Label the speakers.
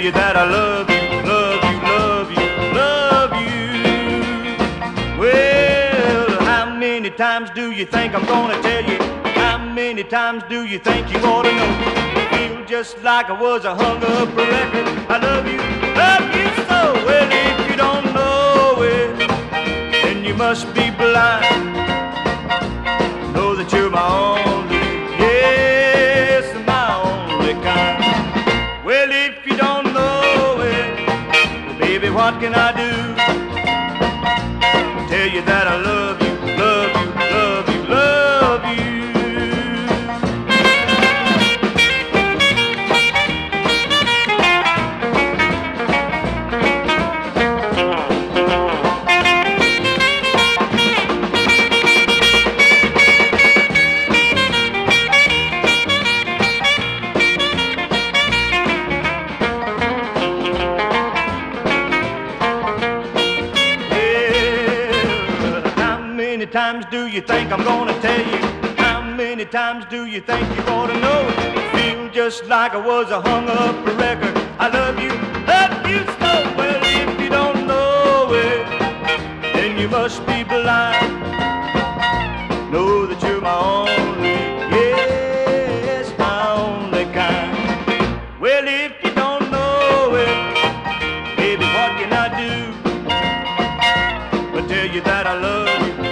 Speaker 1: you that I love you, love you, love you, love you. Well, how many times do you think I'm gonna tell you? How many times do you think you ought to know? Feel just like I was a hung up record. I love you so. Well, if you don't know it, then you must be blind. Know that you're my only, yes, my only kind. Well, if you don't know it, well, baby, what can I do? Tell you that I love you, love you, love you, love you. How many times do you think I'm gonna tell you? How many times do you think you ought to know? Feel just like I was a hung up record. I love you so. Well, if you don't know it, then you must be blind. Know that you're my only, yes, my only kind. Well, if you don't know it, baby, what can I do? But tell you that I love you.